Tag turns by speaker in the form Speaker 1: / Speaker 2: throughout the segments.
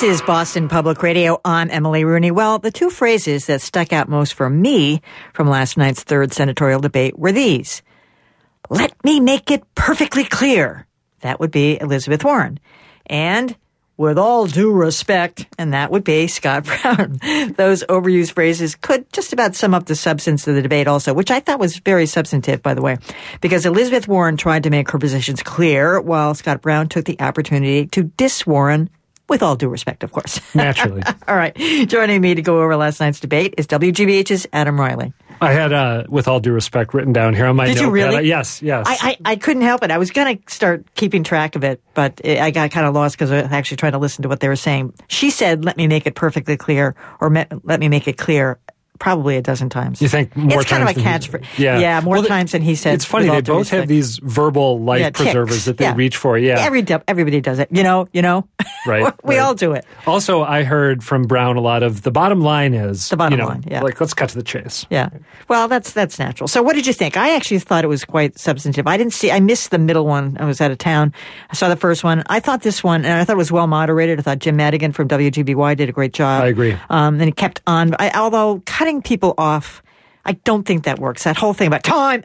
Speaker 1: is Boston Public Radio. I'm Emily Rooney. Well, the two phrases that stuck out most for me from last night's third senatorial debate were these. Let me make it perfectly clear. That would be Elizabeth Warren. And with all due respect, and that would be Scott Brown. Those overused phrases could just about sum up the substance of the debate also, which I thought was very substantive, by the way, because Elizabeth Warren tried to make her positions clear while Scott Brown took the opportunity to diss Warren. With all due respect, of course.
Speaker 2: Naturally.
Speaker 1: All right. Joining me to go over last night's debate is WGBH's Adam Riley.
Speaker 2: I had, with all due respect, written down here on my notepad.
Speaker 1: Did you really?
Speaker 2: Yes.
Speaker 1: I couldn't help it. I was going to start keeping track of it, but I got kind of lost because I was actually trying to listen to what they were saying. She said, let me make it perfectly clear, or let me make it clear, probably a dozen times.
Speaker 2: You think more
Speaker 1: it's
Speaker 2: times?
Speaker 1: It's kind of a catchphrase.
Speaker 2: Yeah,
Speaker 1: more times than he said.
Speaker 2: It's funny, they both have these verbal life preservers that they reach for. Yeah,
Speaker 1: everybody does it. You know.
Speaker 2: Right.
Speaker 1: we all do it.
Speaker 2: Also, I heard from Brown a lot of the bottom line is
Speaker 1: the bottom line. Yeah,
Speaker 2: like let's cut to the chase.
Speaker 1: Yeah. Well, that's natural. So, what did you think? I actually thought it was quite substantive. I missed the middle one. I was out of town. I saw the first one. I thought this one, and I thought it was well moderated. I thought Jim Madigan from WGBY did a great job.
Speaker 2: I agree.
Speaker 1: And he kept on. Although cutting people off, I don't think that works. That whole thing about time,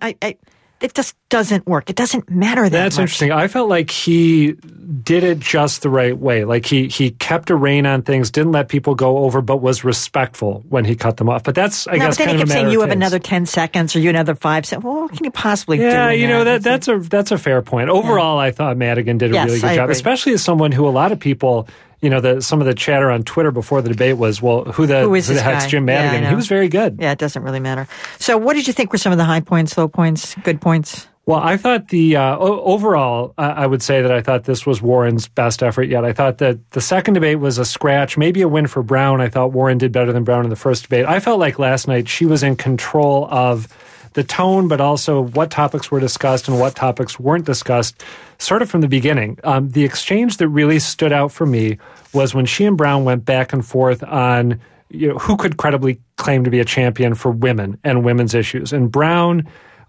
Speaker 1: it just doesn't work. It doesn't matter that much.
Speaker 2: That's interesting. I felt like he did it just the right way. Like he kept a rein on things, didn't let people go over, but was respectful when he cut them off. But that's, I guess, kind of a matter of taste. But then he kept saying, you have another 10 seconds or you another 5 seconds. Well, what can you possibly do? Yeah, that's a fair point. Overall, I thought Madigan did a really good job, especially as someone who a lot of people... some of the chatter on Twitter before the debate was, well, who the heck's Jim Madigan? He was very good.
Speaker 1: Yeah, it doesn't really matter. So what did you think were some of the high points, low points, good points?
Speaker 2: Well, I thought overall, I would say that I thought this was Warren's best effort yet. I thought that the second debate was a scratch, maybe a win for Brown. I thought Warren did better than Brown in the first debate. I felt like last night she was in control of the tone, but also what topics were discussed and what topics weren't discussed, sort of from the beginning. The exchange that really stood out for me was when she and Brown went back and forth on who could credibly claim to be a champion for women and women's issues. And Brown,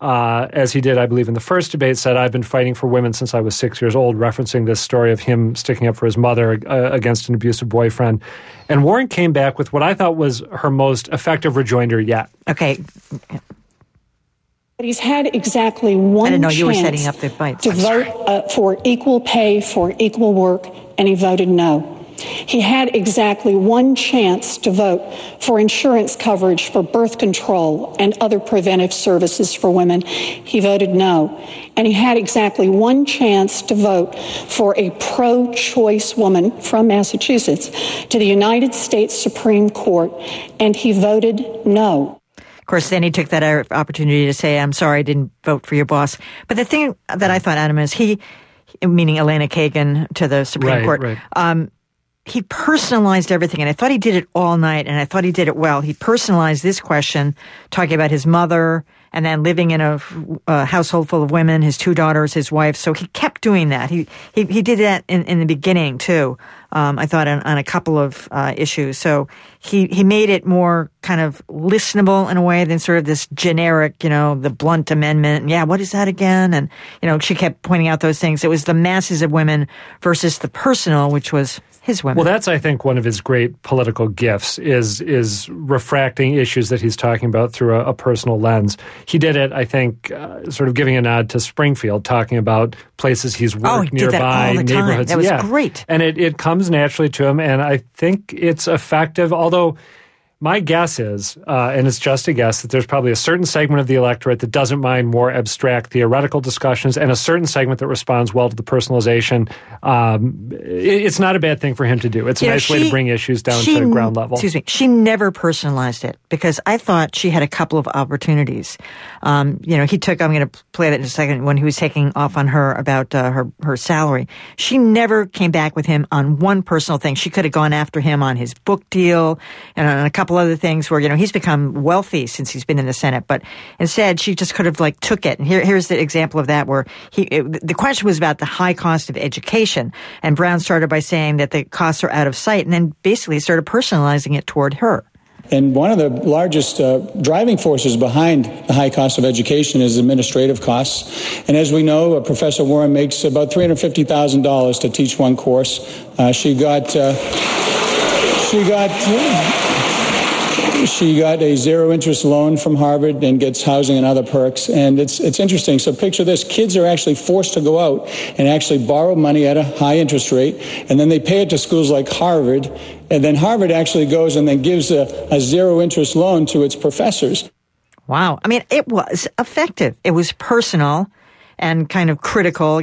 Speaker 2: as he did, I believe, in the first debate, said, I've been fighting for women since I was 6 years old, referencing this story of him sticking up for his mother against an abusive boyfriend. And Warren came back with what I thought was her most effective rejoinder yet.
Speaker 1: Okay.
Speaker 3: But he's had exactly one chance
Speaker 1: you were setting up the fight.
Speaker 3: To vote for equal pay for equal work, and he voted no. He had exactly one chance to vote for insurance coverage for birth control and other preventive services for women. He voted no. And he had exactly one chance to vote for a pro-choice woman from Massachusetts to the United States Supreme Court, and he voted no.
Speaker 1: Of course, then he took that opportunity to say, I'm sorry, I didn't vote for your boss. But the thing that I thought, Adam, is meaning Elena Kagan to the Supreme Court, he personalized everything. And I thought he did it all night, and I thought he did it well. He personalized this question, talking about his mother, and then living in a household full of women, his 2 daughters, his wife. So he kept doing that. He did that in the beginning, too. I thought on a couple of issues. So he made it more kind of listenable in a way than sort of this generic, the blunt amendment. Yeah, what is that again? And, she kept pointing out those things. It was the masses of women versus the personal, which was his women.
Speaker 2: Well, that's, I think, one of his great political gifts is refracting issues that he's talking about through a personal lens. He did it, I think, sort of giving a nod to Springfield, talking about places he's worked nearby, neighborhoods.
Speaker 1: That was great.
Speaker 2: And it comes naturally to him, and I think it's effective, although my guess is, and it's just a guess, that there's probably a certain segment of the electorate that doesn't mind more abstract theoretical discussions and a certain segment that responds well to the personalization. It's not a bad thing for him to do. It's a nice way to bring issues down to the ground level.
Speaker 1: Excuse me. She never personalized it because I thought she had a couple of opportunities. He took, I'm going to play that in a second, when he was taking off on her about her salary. She never came back with him on one personal thing. She could have gone after him on his book deal and on a couple other things where, he's become wealthy since he's been in the Senate. But instead, she just could have took it. And here's the example of that where the question was about the high cost of education. And Brown started by saying that the costs are out of sight and then basically started personalizing it toward her.
Speaker 4: And one of the largest driving forces behind the high cost of education is administrative costs. And as we know, Professor Warren makes about $350,000 to teach one course. She got... She got a zero-interest loan from Harvard and gets housing and other perks. And it's interesting. So picture this. Kids are actually forced to go out and actually borrow money at a high interest rate, and then they pay it to schools like Harvard. And then Harvard actually goes and then gives a zero-interest loan to its professors.
Speaker 1: Wow. I mean, it was effective. It was personal and kind of critical,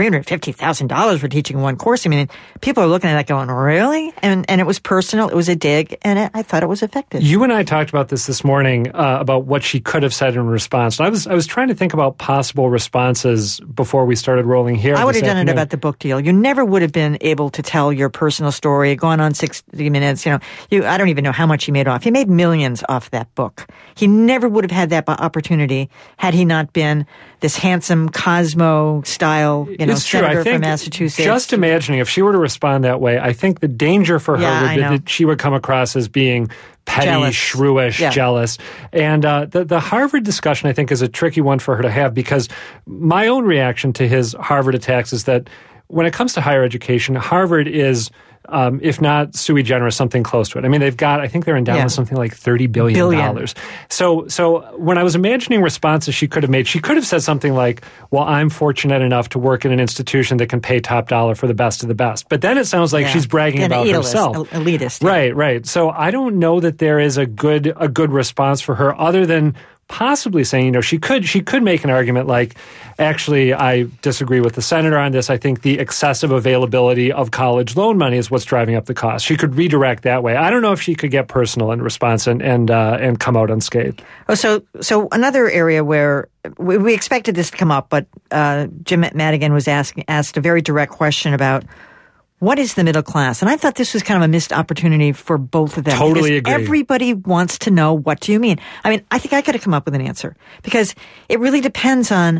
Speaker 1: $350,000 for teaching one course. I mean, people are looking at that going, really? And it was personal. It was a dig, and I thought it was effective.
Speaker 2: You and I talked about this morning, about what she could have said in response. And I was trying to think about possible responses before we started rolling here.
Speaker 1: I would have done it about the book deal. You never would have been able to tell your personal story, gone on 60 Minutes. I don't even know how much he made off. He made millions off that book. He never would have had that opportunity had he not been this handsome Cosmo-style, senator from Massachusetts.
Speaker 2: Just imagining if she were to respond that way, I think the danger for her would be that she would come across as being petty, shrewish, jealous. And the Harvard discussion, I think, is a tricky one for her to have, because my own reaction to his Harvard attacks is that when it comes to higher education, Harvard is, if not sui generis, something close to it. I mean, I think they're endowed with something like $30 billion. So when I was imagining responses she could have made, she could have said something like, well, I'm fortunate enough to work in an institution that can pay top dollar for the best of the best. But then it sounds like she's bragging about herself.
Speaker 1: Elitist.
Speaker 2: Right. So I don't know that there is a good response for her, other than possibly saying, she could make an argument like, actually, I disagree with the senator on this. I think the excessive availability of college loan money is what's driving up the cost. She could redirect that way. I don't know if she could get personal in response and come out unscathed.
Speaker 1: Oh, so another area where we expected this to come up, but Jim Madigan was asked a very direct question about what is the middle class? And I thought this was kind of a missed opportunity for both of them.
Speaker 2: Totally agree.
Speaker 1: Everybody wants to know, what do you mean? I mean, I think I could have come up with an answer, because it really depends on,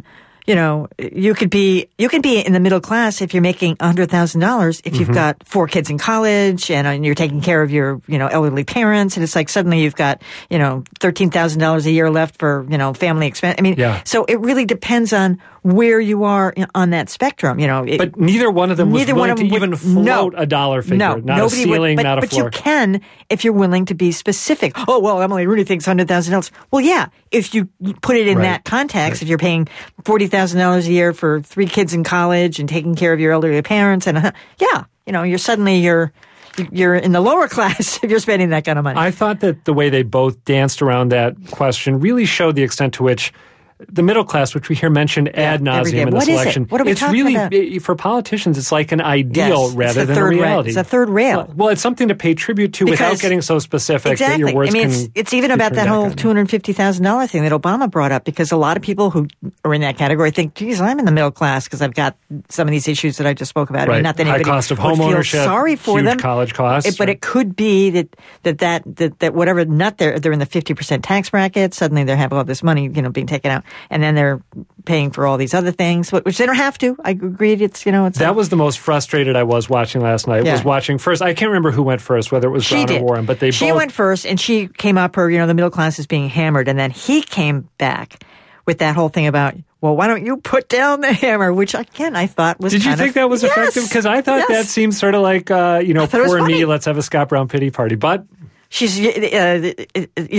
Speaker 1: you could be in the middle class if you're making $100,000, if you've got 4 kids in college and you're taking care of your, elderly parents, and it's like suddenly you've got, $13,000 a year left for, family expense. I mean, so it really depends on where you are on that spectrum,
Speaker 2: But neither one of them was willing to even float a dollar figure, not a ceiling, not a floor.
Speaker 1: But you can if you're willing to be specific. Oh, well, Emily Rooney thinks $100,000. Well, yeah, if you put it in that context, if you're paying $40,000 a year for 3 kids in college and taking care of your elderly parents, and you're suddenly you're in the lower class if you're spending that kind of money.
Speaker 2: I thought that the way they both danced around that question really showed the extent to which the middle class, which we hear mentioned ad nauseum in this election,
Speaker 1: what are we talking about?
Speaker 2: For politicians, it's like an ideal rather than a reality.
Speaker 1: It's a third rail.
Speaker 2: Well, it's something to pay tribute to without getting so specific that your words can...
Speaker 1: It's even about that whole $250,000 thing that Obama brought up, because a lot of people who are in that category think, geez, I'm in the middle class because I've got some of these issues that I just spoke about.
Speaker 2: Right.
Speaker 1: Not that anybody
Speaker 2: high cost of home ownership,
Speaker 1: sorry for
Speaker 2: huge
Speaker 1: them.
Speaker 2: College costs.
Speaker 1: But it could be that whatever nut they're in the 50% tax bracket, suddenly they have all this money, being taken out, and then they're paying for all these other things, which they don't have to. I agreed. That
Speaker 2: was the most frustrated I was watching last night. Was watching first. I can't remember who went first, whether it was Brown or Warren, but she
Speaker 1: went first, and she came up her, the middle class is being hammered, and then he came back with that whole thing about, well, why don't you put down the hammer? Which, again, I thought was
Speaker 2: Did you think that was effective? Because I thought that seemed sort of like, poor me, let's have a Scott Brown pity party. But the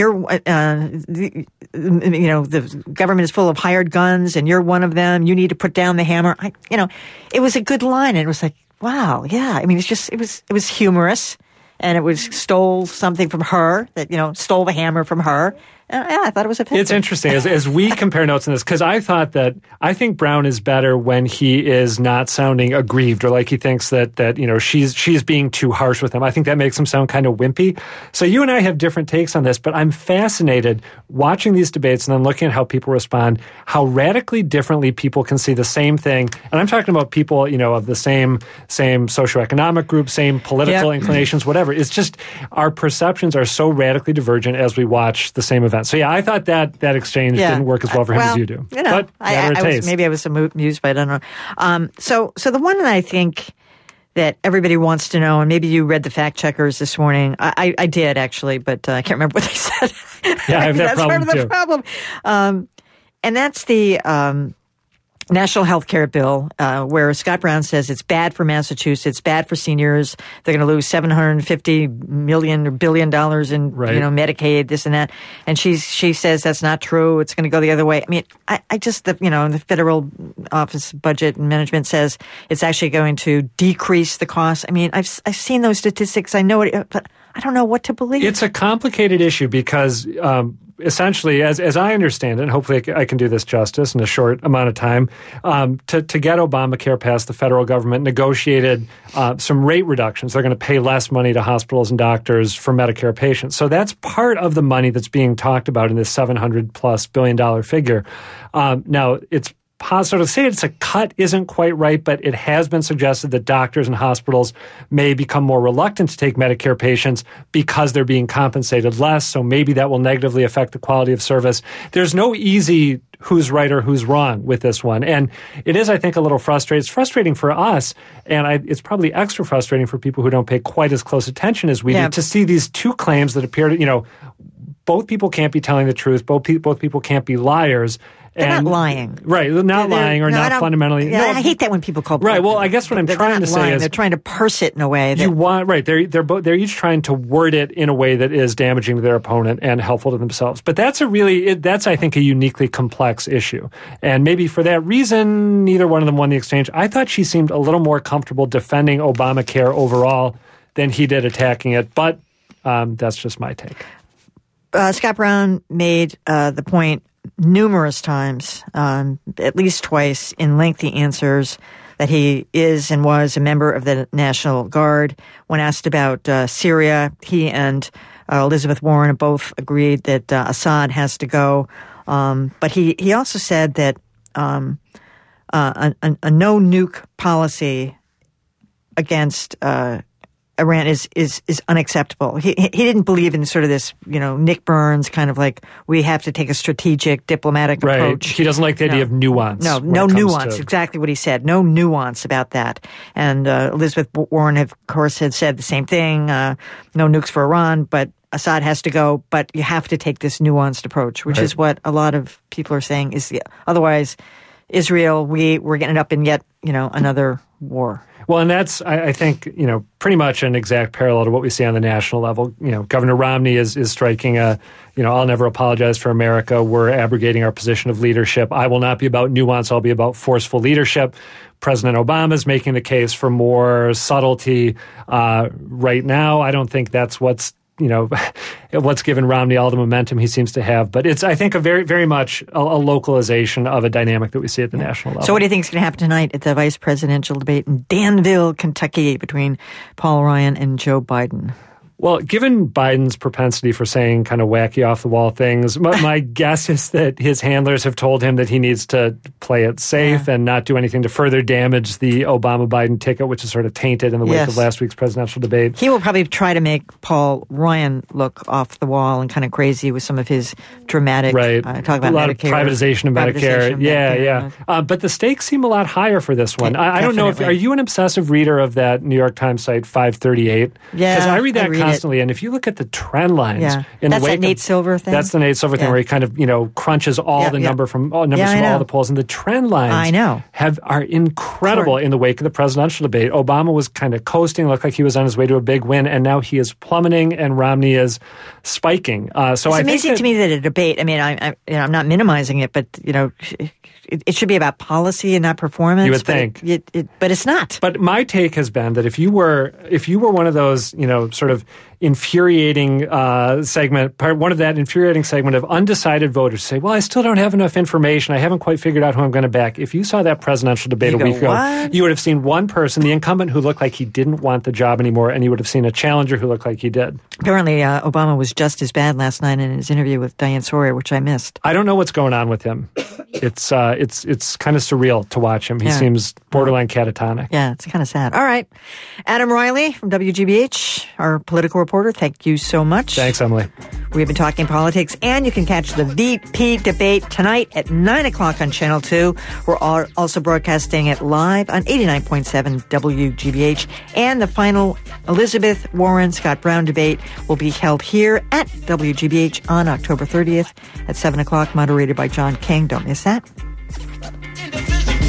Speaker 2: government is full of hired guns, and you're one of them. You need to put down the hammer. It was a good line, and it was like, wow, yeah. I mean, it was humorous, and it stole something from her stole the hammer from her. I thought it was effective. It's interesting as we compare notes on this, because I think Brown is better when he is not sounding aggrieved or like he thinks that she's being too harsh with him. I think that makes him sound kind of wimpy. So you and I have different takes on this, but I'm fascinated watching these debates and then looking at how people respond, how radically differently people can see the same thing. And I'm talking about people, of the same socioeconomic group, same political inclinations, whatever. It's just our perceptions are so radically divergent as we watch the same event. So yeah, I thought that exchange didn't work as well for him as you do. But
Speaker 1: maybe I was amused by it. I don't know. So the one that I think that everybody wants to know, and maybe you read the fact checkers this morning. I did actually, but I can't remember what they said.
Speaker 2: Yeah, I have that
Speaker 1: that's
Speaker 2: problem
Speaker 1: part of the problem. And that's the national health care bill where Scott Brown says it's bad for Massachusetts, bad for seniors. They're going to lose $750 million or $1 billion in Medicaid, this and that. And she says that's not true. It's going to go the other way. I mean, I just, the Federal Office of Budget and Management says it's actually going to decrease the cost. I mean, I've seen those statistics. I know it, but I don't know what to believe.
Speaker 2: It's a complicated issue because essentially, as I understand it, and hopefully I can do this justice in a short amount of time, to get Obamacare passed, the federal government negotiated some rate reductions. They're going to pay less money to hospitals and doctors for Medicare patients. So that's part of the money that's being talked about in this $700+ billion figure. Now, it's so to say it's a cut isn't quite right, but it has been suggested that doctors and hospitals may become more reluctant to take Medicare patients because they're being compensated less, so maybe that will negatively affect the quality of service. There's no easy who's right or who's wrong with this one, and it is, I think, a little frustrating. It's frustrating for us, and it's probably extra frustrating for people who don't pay quite as close attention as we do to see these two claims that appear to, both people can't be telling the truth, both people can't be liars.
Speaker 1: They're not lying.
Speaker 2: Right, not lying or not fundamentally.
Speaker 1: Yeah, I hate that when people call.
Speaker 2: Right, well, I guess what I'm trying to say is
Speaker 1: they're trying to parse it in a way that
Speaker 2: they're each trying to word it in a way that is damaging to their opponent and helpful to themselves. But that's I think a uniquely complex issue. And maybe for that reason, neither one of them won the exchange. I thought she seemed a little more comfortable defending Obamacare overall than he did attacking it, but that's just my take.
Speaker 1: Scott Brown made the point numerous times, at least twice, in lengthy answers, that he is and was a member of the National Guard. When asked about Syria, he and Elizabeth Warren both agreed that Assad has to go. But he also said that a no-nuke policy against Iran is unacceptable. He didn't believe in sort of this, Nick Burns kind of like we have to take a strategic diplomatic approach.
Speaker 2: He doesn't like the idea of nuance.
Speaker 1: No nuance. Exactly what he said. No nuance about that. And Elizabeth Warren, of course, had said the same thing. No nukes for Iran, but Assad has to go. But you have to take this nuanced approach, which is what a lot of people are saying. Otherwise, Israel, we're getting up in yet another war.
Speaker 2: Well, and that's, I think, pretty much an exact parallel to what we see on the national level. Governor Romney is striking I'll never apologize for America. We're abrogating our position of leadership. I will not be about nuance. I'll be about forceful leadership. President Obama is making the case for more subtlety right now. I don't think that's what's given Romney all the momentum he seems to have. But it's, I think, a very, very much a localization of a dynamic that we see at the national level.
Speaker 1: So what do you think is going to happen tonight at the vice presidential debate in Danville, Kentucky, between Paul Ryan and Joe Biden?
Speaker 2: Well, given Biden's propensity for saying kind of wacky off-the-wall things, my guess is that his handlers have told him that he needs to play it safe and not do anything to further damage the Obama-Biden ticket, which is sort of tainted in the wake of last week's presidential debate.
Speaker 1: He will probably try to make Paul Ryan look off the wall and kind of crazy with some of his dramatic talk about
Speaker 2: a lot
Speaker 1: Medicare,
Speaker 2: of privatization of Medicare. But the stakes seem a lot higher for this one. I don't know, are you an obsessive reader of that New York Times site 538?
Speaker 1: Yeah,
Speaker 2: because I read that constantly, and if you look at the trend lines, in
Speaker 1: that's
Speaker 2: the wake
Speaker 1: that Nate Silver thing.
Speaker 2: That's the Nate Silver thing, where he kind of crunches all the numbers from all the polls, and the trend lines are incredible in the wake of the presidential debate. Obama was kind of coasting, looked like he was on his way to a big win, and now he is plummeting, and Romney is spiking.
Speaker 1: It's amazing to me that a debate. I mean, I'm not minimizing it, but it should be about policy and not performance.
Speaker 2: You would think,
Speaker 1: but it's not.
Speaker 2: But my take has been that if you were one of those, sort of infuriating one of that infuriating segment of undecided voters say, well, I still don't have enough information. I haven't quite figured out who I'm going to back. If you saw that presidential debate a week ago, you would have seen one person, the incumbent, who looked like he didn't want the job anymore, and you would have seen a challenger who looked like he did.
Speaker 1: Apparently, Obama was just as bad last night in his interview with Diane Sawyer, which I missed.
Speaker 2: I don't know what's going on with him. It's kind of surreal to watch him. He seems borderline catatonic.
Speaker 1: Yeah, it's kind of sad. All right. Adam Riley from WGBH, our political reporter, thank you so much.
Speaker 2: Thanks, Emily.
Speaker 1: We've been talking politics, and you can catch the VP debate tonight at 9 o'clock on Channel 2. We're also broadcasting it live on 89.7 WGBH. And the final Elizabeth Warren-Scott Brown debate will be held here at WGBH on October 30th at 7 o'clock, moderated by John King. Don't miss that.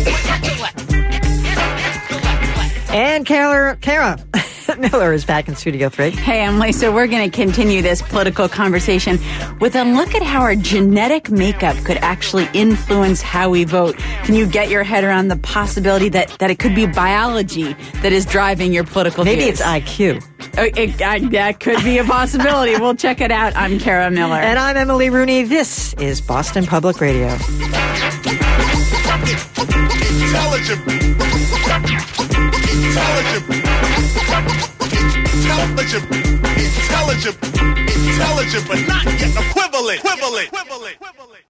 Speaker 1: And Kara Miller is back in Studio 3.
Speaker 5: Hey, Emily. So we're going to continue this political conversation with a look at how our genetic makeup could actually influence how we vote. Can you get your head around the possibility that it could be biology that is driving your political views?
Speaker 1: Maybe it's IQ.
Speaker 5: That could be a possibility. We'll check it out. I'm Kara Miller.
Speaker 1: And I'm Emily Rooney. This is Boston Public Radio.
Speaker 6: Intelligent, but not yet equivalent.